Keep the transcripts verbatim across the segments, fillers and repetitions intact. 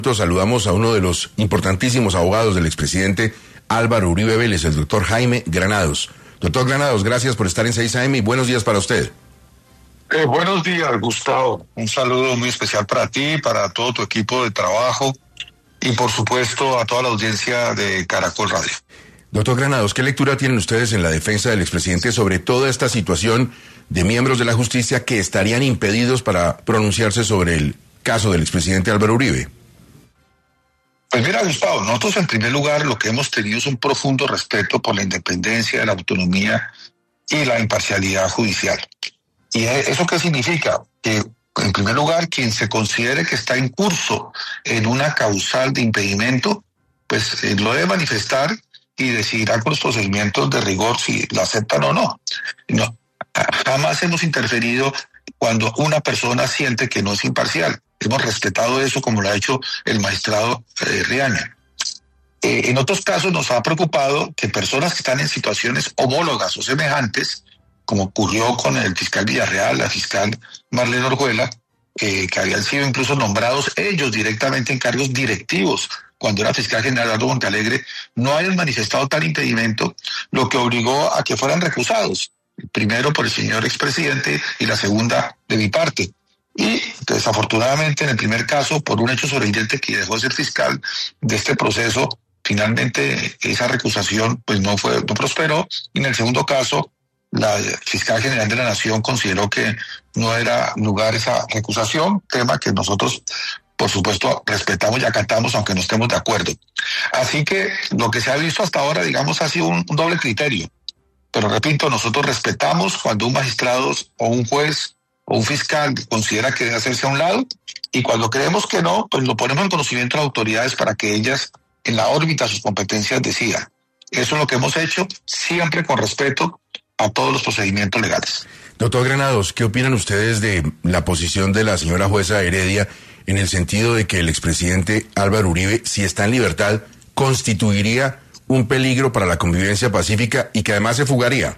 Saludamos a uno de los importantísimos abogados del expresidente Álvaro Uribe Vélez, el doctor Jaime Granados. Doctor Granados, gracias por estar en seis A M y buenos días para usted. Eh, buenos días, Gustavo. Un saludo muy especial para ti, para todo tu equipo de trabajo y por supuesto a toda la audiencia de Caracol Radio. Doctor Granados, ¿qué lectura tienen ustedes en la defensa del expresidente sobre toda esta situación de miembros de la justicia que estarían impedidos para pronunciarse sobre el caso del expresidente Álvaro Uribe? Pues mira, Gustavo, nosotros en primer lugar lo que hemos tenido es un profundo respeto por la independencia, la autonomía y la imparcialidad judicial. ¿Y eso qué significa? Que en primer lugar quien se considere que está en curso en una causal de impedimento, pues eh, lo debe manifestar y decidirá con los procedimientos de rigor si lo aceptan o no. No, jamás hemos interferido cuando una persona siente que no es imparcial. Hemos respetado eso como lo ha hecho el magistrado eh, Riaño. Eh, en otros casos nos ha preocupado que personas que están en situaciones homólogas o semejantes, como ocurrió con el fiscal Villarreal, la fiscal Marlene Orjuela, eh, que habían sido incluso nombrados ellos directamente en cargos directivos cuando era fiscal general Eduardo Montealegre, no hayan manifestado tal impedimento, lo que obligó a que fueran recusados. Primero por el señor expresidente y la segunda de mi parte. Y desafortunadamente en el primer caso, por un hecho sobreviviente que dejó de ser fiscal de este proceso, finalmente esa recusación pues no fue, no prosperó. Y en el segundo caso, la fiscal general de la Nación consideró que no era lugar esa recusación, tema que nosotros por supuesto respetamos y acatamos aunque no estemos de acuerdo. Así que lo que se ha visto hasta ahora, digamos, ha sido un, un doble criterio. Pero repito, nosotros respetamos cuando un magistrado o un juez o un fiscal considera que debe hacerse a un lado, y cuando creemos que no, pues lo ponemos en conocimiento de las autoridades para que ellas, en la órbita de sus competencias, decidan. Eso es lo que hemos hecho, siempre con respeto a todos los procedimientos legales. Doctor Granados, ¿qué opinan ustedes de la posición de la señora jueza Heredia en el sentido de que el expresidente Álvaro Uribe, si está en libertad, constituiría un peligro para la convivencia pacífica y que además se fugaría?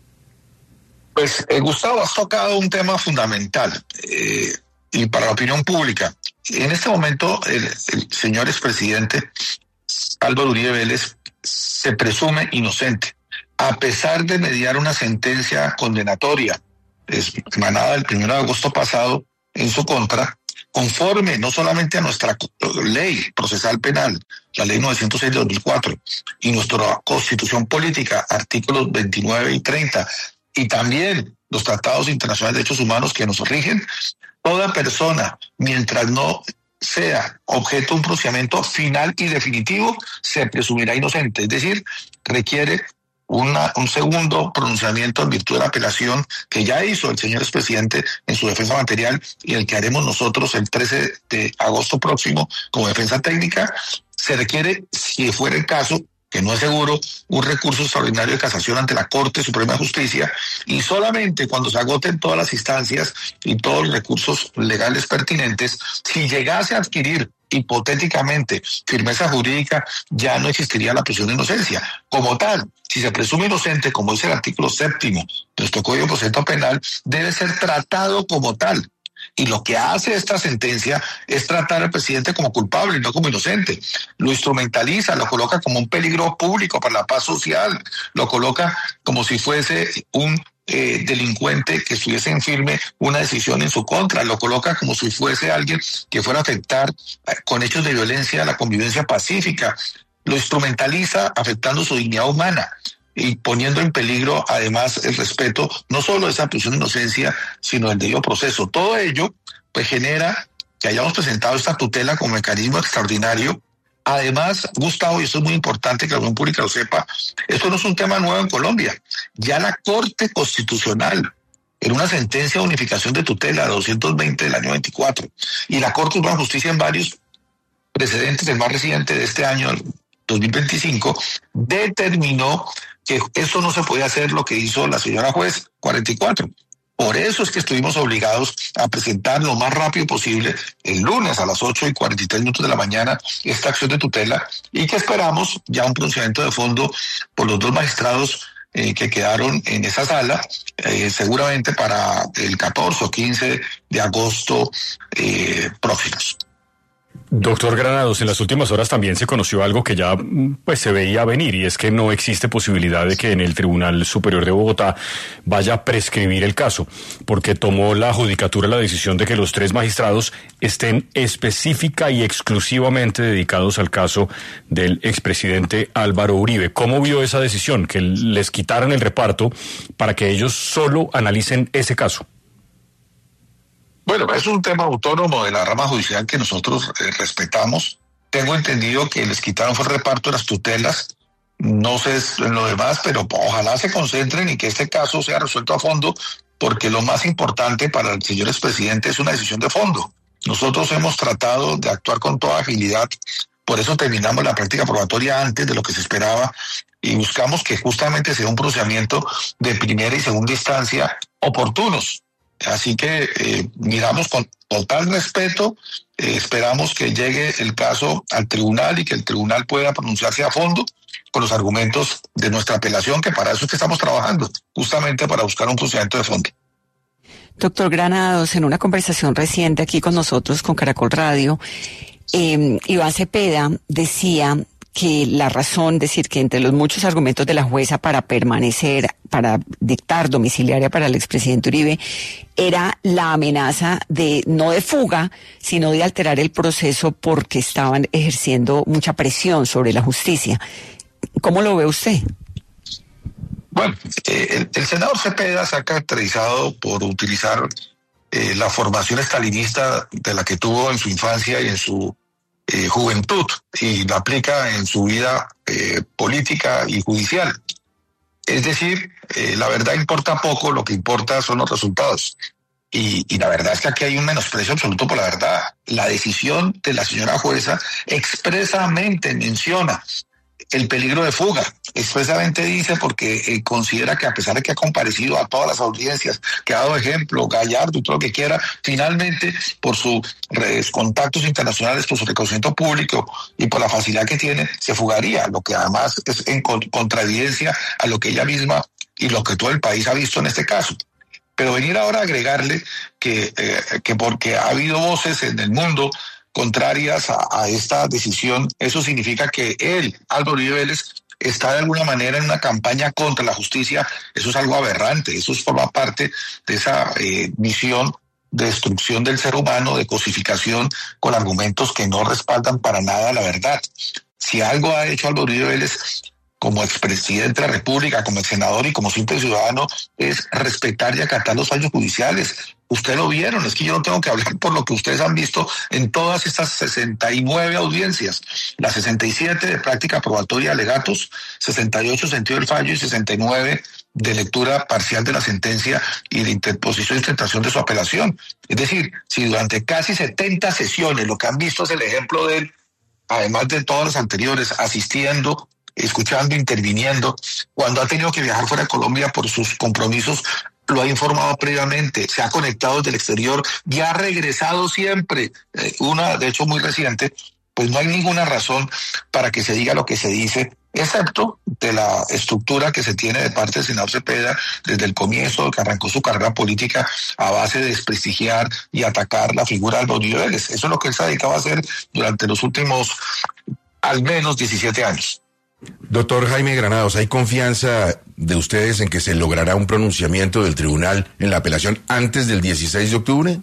Pues, eh, Gustavo, has tocado un tema fundamental eh, y para la opinión pública. En este momento, el, el señor expresidente Álvaro Uribe Vélez se presume inocente, a pesar de mediar una sentencia condenatoria emanada el primero de agosto pasado en su contra, conforme no solamente a nuestra ley procesal penal, la ley novecientos seis de dos mil cuatro, y nuestra constitución política, artículos veintinueve y treinta, y también los tratados internacionales de derechos humanos que nos rigen, toda persona, mientras no sea objeto de un procedimiento final y definitivo, se presumirá inocente. Es decir, requiere una, un segundo pronunciamiento en virtud de la apelación que ya hizo el señor expresidente en su defensa material y el que haremos nosotros el trece de agosto próximo como defensa técnica. Se requiere, si fuera el caso, que no es seguro, un recurso extraordinario de casación ante la Corte Suprema de Justicia, y solamente cuando se agoten todas las instancias y todos los recursos legales pertinentes, si llegase a adquirir hipotéticamente firmeza jurídica, ya no existiría la presunción de inocencia. Como tal, si se presume inocente, como dice el artículo séptimo de nuestro Código de Procedimiento Penal, debe ser tratado como tal. Y lo que hace esta sentencia es tratar al presidente como culpable y no como inocente. Lo instrumentaliza, lo coloca como un peligro público para la paz social, lo coloca como si fuese un eh, delincuente que estuviese en firme una decisión en su contra, lo coloca como si fuese alguien que fuera a afectar eh, con hechos de violencia la convivencia pacífica, lo instrumentaliza afectando su dignidad humana y poniendo en peligro además el respeto no solo de esa presunción de inocencia, sino del debido proceso. Todo ello pues genera que hayamos presentado esta tutela como mecanismo extraordinario. Además, Gustavo, y esto es muy importante que la opinión pública lo sepa, esto no es un tema nuevo en Colombia. Ya la Corte Constitucional, en una sentencia de unificación de tutela doscientos veinte del año veinticuatro, y la Corte Suprema de Justicia en varios precedentes, el más reciente de este año, dos mil veinticinco, determinó que eso no se podía hacer lo que hizo la señora juez cuarenta y cuatro. Por eso es que estuvimos obligados a presentar lo más rápido posible, el lunes a las ocho y cuarenta y tres minutos de la mañana, esta acción de tutela, y que esperamos ya un pronunciamiento de fondo por los dos magistrados eh, que quedaron en esa sala, eh, seguramente para el catorce o quince de agosto eh, próximos. Doctor Granados, en las últimas horas también se conoció algo que ya pues se veía venir, y es que no existe posibilidad de que en el Tribunal Superior de Bogotá vaya a prescribir el caso, porque tomó la judicatura la decisión de que los tres magistrados estén específica y exclusivamente dedicados al caso del expresidente Álvaro Uribe. ¿Cómo vio esa decisión? Que les quitaran el reparto para que ellos solo analicen ese caso. Bueno, es un tema autónomo de la rama judicial que nosotros eh, respetamos. Tengo entendido que les quitaron fue el reparto de las tutelas. No sé en lo demás, pero ojalá se concentren y que este caso sea resuelto a fondo, porque lo más importante para el señor expresidente es una decisión de fondo. Nosotros hemos tratado de actuar con toda agilidad, por eso terminamos la práctica probatoria antes de lo que se esperaba y buscamos que justamente sea un procedimiento de primera y segunda instancia oportunos. Así que eh, miramos con total respeto, eh, esperamos que llegue el caso al tribunal y que el tribunal pueda pronunciarse a fondo con los argumentos de nuestra apelación, que para eso es que estamos trabajando, justamente para buscar un procedimiento de fondo. Doctor Granados, en una conversación reciente aquí con nosotros, con Caracol Radio, eh, Iván Cepeda decía que la razón, decir que entre los muchos argumentos de la jueza para permanecer, para dictar domiciliaria para el expresidente Uribe, era la amenaza de, no de fuga, sino de alterar el proceso porque estaban ejerciendo mucha presión sobre la justicia. ¿Cómo lo ve usted? Bueno, eh, el, el senador Cepeda se ha caracterizado por utilizar eh, la formación estalinista de la que tuvo en su infancia y en su Eh, juventud, y la aplica en su vida eh, política y judicial. Es decir, eh, la verdad importa poco, lo que importa son los resultados. Y, y la verdad es que aquí hay un menosprecio absoluto por la verdad. La decisión de la señora jueza expresamente menciona el peligro de fuga. Expresamente dice porque eh, considera que a pesar de que ha comparecido a todas las audiencias, que ha dado ejemplo, Gallardo y todo lo que quiera, finalmente por sus contactos internacionales, por su reconocimiento público y por la facilidad que tiene, se fugaría, lo que además es en contraevidencia a lo que ella misma y lo que todo el país ha visto en este caso. Pero venir ahora a agregarle que, eh, que porque ha habido voces en el mundo contrarias a, a esta decisión, eso significa que él, Álvaro Uribe Vélez, está de alguna manera en una campaña contra la justicia. Eso es algo aberrante, eso forma parte de esa eh, misión de destrucción del ser humano, de cosificación con argumentos que no respaldan para nada la verdad. Si algo ha hecho Álvaro Uribe Vélez como expresidente de la República, como ex senador y como simple ciudadano, es respetar y acatar los fallos judiciales. Ustedes lo vieron, es que yo no tengo que hablar por lo que ustedes han visto en todas estas sesenta y nueve audiencias, las sesenta y siete de práctica probatoria de alegatos, sesenta y ocho sentido del fallo y sesenta y nueve de lectura parcial de la sentencia y de interposición y sustentación de su apelación. Es decir, si durante casi setenta sesiones lo que han visto es el ejemplo de él, además de todas las anteriores, asistiendo, escuchando, interviniendo, cuando ha tenido que viajar fuera de Colombia por sus compromisos, lo ha informado previamente, se ha conectado desde el exterior y ha regresado siempre, eh, una de hecho muy reciente, pues no hay ninguna razón para que se diga lo que se dice, excepto de la estructura que se tiene de parte del senador Cepeda desde el comienzo, que arrancó su carrera política a base de desprestigiar y atacar la figura de Álvaro Uribe Vélez. Eso es lo que él se ha dedicado a hacer durante los últimos al menos diecisiete años. Doctor Jaime Granados, ¿hay confianza de ustedes en que se logrará un pronunciamiento del tribunal en la apelación antes del dieciséis de octubre?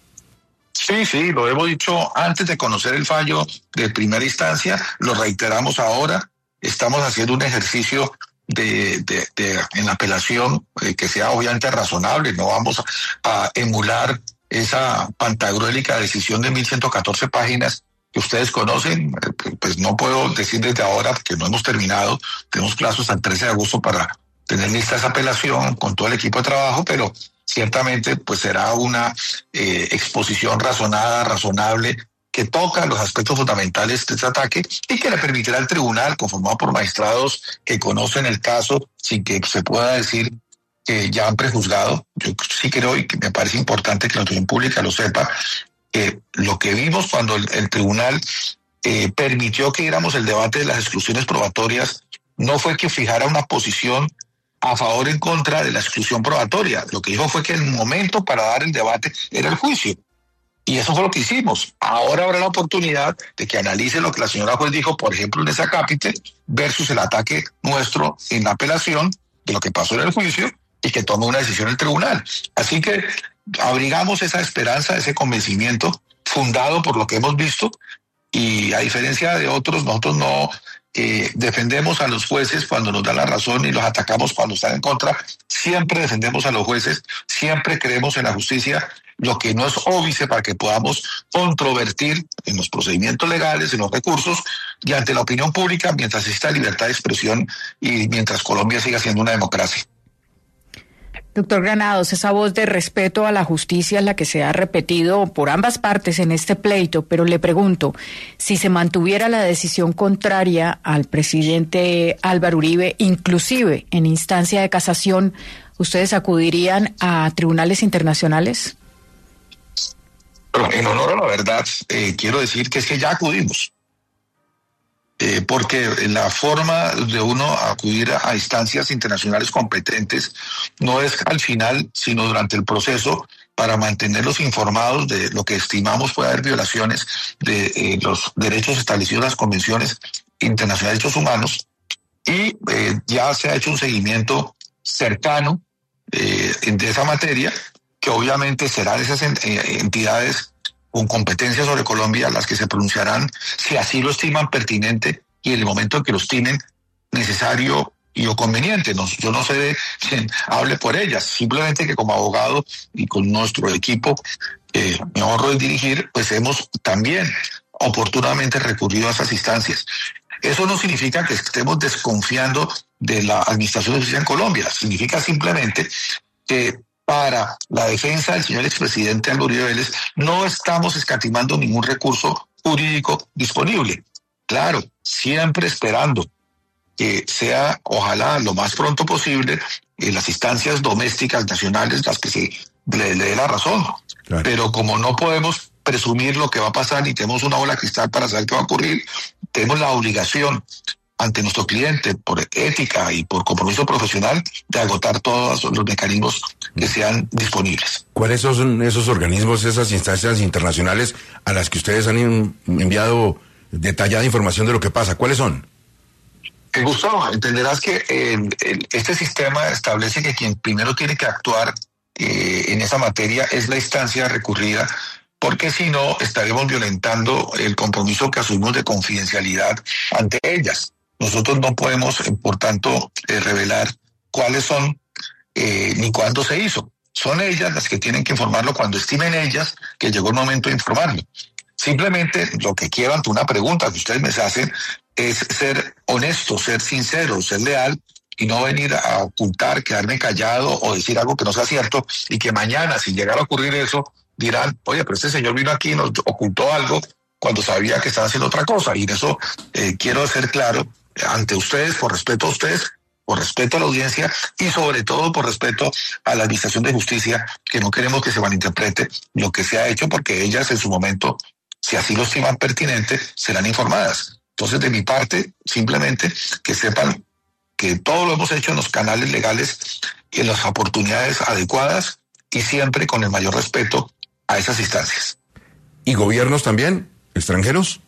Sí, sí, lo hemos dicho antes de conocer el fallo de primera instancia, lo reiteramos ahora, estamos haciendo un ejercicio de, de, de en la apelación eh, que sea obviamente razonable, no vamos a, a emular esa pantagruélica decisión de mil ciento catorce páginas que ustedes conocen. Pues no puedo decir desde ahora porque no hemos terminado, tenemos plazo hasta el trece de agosto para tener lista esa apelación con todo el equipo de trabajo, pero ciertamente pues será una eh, exposición razonada, razonable, que toca los aspectos fundamentales de este ataque y que le permitirá al tribunal, conformado por magistrados que conocen el caso, sin que se pueda decir que ya han prejuzgado. Yo sí creo, y que me parece importante que la opinión pública lo sepa, que lo que vimos cuando el, el tribunal eh, permitió que diéramos el debate de las exclusiones probatorias no fue que fijara una posición a favor o en contra de la exclusión probatoria. Lo que dijo fue que el momento para dar el debate era el juicio. Y eso fue lo que hicimos. Ahora habrá la oportunidad de que analice lo que la señora juez dijo, por ejemplo, en esa cápite, versus el ataque nuestro en la apelación de lo que pasó en el juicio y que tome una decisión el tribunal. Así que abrigamos esa esperanza, ese convencimiento fundado por lo que hemos visto, y a diferencia de otros, nosotros no eh, defendemos a los jueces cuando nos dan la razón y los atacamos cuando están en contra. Siempre defendemos a los jueces, siempre creemos en la justicia, lo que no es óbice para que podamos controvertir en los procedimientos legales, en los recursos y ante la opinión pública mientras exista libertad de expresión y mientras Colombia siga siendo una democracia. Doctor Granados, esa voz de respeto a la justicia es la que se ha repetido por ambas partes en este pleito, pero le pregunto, si se mantuviera la decisión contraria al presidente Álvaro Uribe, inclusive en instancia de casación, ¿ustedes acudirían a tribunales internacionales? Pero en honor a la verdad, eh, quiero decir que es que ya acudimos. Eh, porque la forma de uno acudir a, a instancias internacionales competentes no es al final, sino durante el proceso, para mantenerlos informados de lo que estimamos puede haber violaciones de eh, los derechos establecidos en las convenciones internacionales de derechos humanos, y eh, ya se ha hecho un seguimiento cercano eh, de esa materia, que obviamente serán esas entidades con competencia sobre Colombia las que se pronunciarán si así lo estiman pertinente y en el momento en que lo estimen necesario y o conveniente. No, yo no sé de quién hable por ellas, simplemente que como abogado y con nuestro equipo eh, me ahorro de dirigir, pues hemos también oportunamente recurrido a esas instancias. Eso no significa que estemos desconfiando de la administración de justicia en Colombia, significa simplemente que para la defensa del señor expresidente Álvaro Uribe Vélez no estamos escatimando ningún recurso jurídico disponible. Claro, siempre esperando que sea, ojalá, lo más pronto posible, en las instancias domésticas nacionales las que se le, le dé la razón. Claro. Pero como no podemos presumir lo que va a pasar y tenemos una bola de cristal para saber qué va a ocurrir, tenemos la obligación ante nuestro cliente, por ética y por compromiso profesional, de agotar todos los mecanismos que sean disponibles. ¿Cuáles son esos organismos, esas instancias internacionales a las que ustedes han enviado detallada información de lo que pasa? ¿Cuáles son? Eh, Gustavo, entenderás que eh, el, este sistema establece que quien primero tiene que actuar eh, en esa materia es la instancia recurrida, porque si no estaremos violentando el compromiso que asumimos de confidencialidad ante ellas. Nosotros no podemos, por tanto, eh, revelar cuáles son eh, ni cuándo se hizo. Son ellas las que tienen que informarlo cuando estimen ellas que llegó el momento de informarlo. Simplemente lo que quiero ante una pregunta que ustedes me hacen es ser honesto, ser sincero, ser leal y no venir a ocultar, quedarme callado o decir algo que no sea cierto y que mañana, si llegara a ocurrir eso, dirán, oye, pero este señor vino aquí y nos ocultó algo cuando sabía que estaba haciendo otra cosa. Y en eso eh, quiero ser claro ante ustedes, por respeto a ustedes, por respeto a la audiencia y sobre todo por respeto a la administración de justicia, que no queremos que se malinterprete lo que se ha hecho, porque ellas en su momento, si así lo estiman pertinente, serán informadas. Entonces, de mi parte, simplemente que sepan que todo lo hemos hecho en los canales legales y en las oportunidades adecuadas y siempre con el mayor respeto a esas instancias. ¿Y gobiernos también? ¿Extranjeros?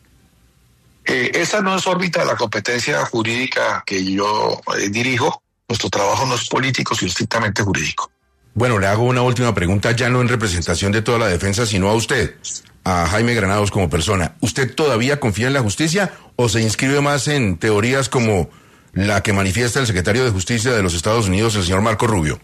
Eh, esa no es órbita de la competencia jurídica que yo eh, dirijo. Nuestro trabajo no es político, sino estrictamente jurídico. Bueno, le hago una última pregunta, ya no en representación de toda la defensa, sino a usted, a Jaime Granados como persona. ¿Usted todavía confía en la justicia o se inscribe más en teorías como la que manifiesta el secretario de Justicia de los Estados Unidos, el señor Marco Rubio?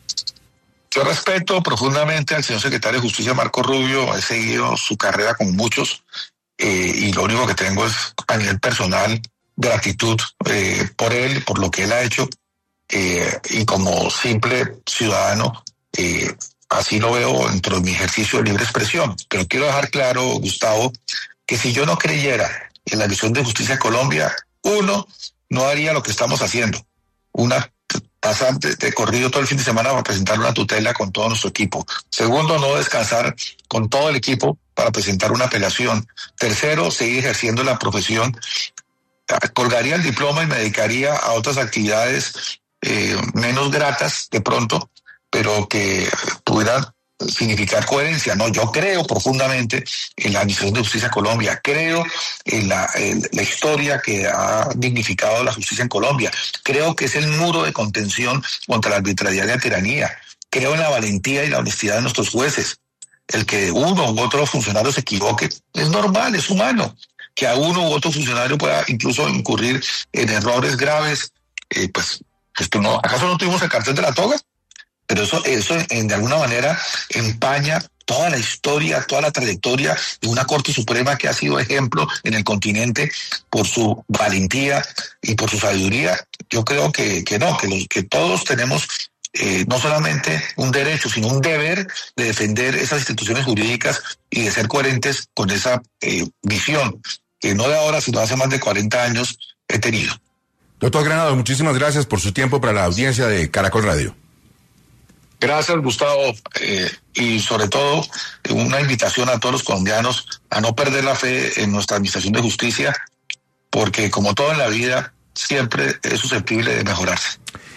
Yo respeto profundamente al señor secretario de Justicia, Marco Rubio. He seguido su carrera con muchos. Eh, y lo único que tengo es, a nivel personal, gratitud eh, por él, por lo que él ha hecho, eh, y como simple ciudadano, eh, así lo veo dentro de mi ejercicio de libre expresión. Pero quiero dejar claro, Gustavo, que si yo no creyera en la visión de justicia de Colombia, uno, no haría lo que estamos haciendo, una pasar de, de corrido todo el fin de semana para presentar una tutela con todo nuestro equipo. Segundo, no descansar con todo el equipo para presentar una apelación. Tercero, seguir ejerciendo la profesión. Colgaría el diploma y me dedicaría a otras actividades eh, menos gratas de pronto, pero que pudieran significar coherencia. No, yo creo profundamente en la Administración de Justicia de Colombia, creo en la, en la historia que ha dignificado la justicia en Colombia, creo que es el muro de contención contra la arbitrariedad y la tiranía, creo en la valentía y la honestidad de nuestros jueces. El que uno u otro funcionario se equivoque es normal, es humano. Que a uno u otro funcionario pueda incluso incurrir en errores graves, eh, pues, esto no, ¿acaso no tuvimos el cartel de la toga? Pero eso, eso en, de alguna manera empaña toda la historia, toda la trayectoria de una Corte Suprema que ha sido ejemplo en el continente por su valentía y por su sabiduría. Yo creo que, que no, que, los, que todos tenemos eh, no solamente un derecho, sino un deber de defender esas instituciones jurídicas y de ser coherentes con esa eh, visión que no de ahora, sino hace más de cuarenta años he tenido. Doctor Granados, muchísimas gracias por su tiempo para la audiencia de Caracol Radio. Gracias, Gustavo, eh, y sobre todo una invitación a todos los colombianos a no perder la fe en nuestra administración de justicia, porque como todo en la vida, siempre es susceptible de mejorarse.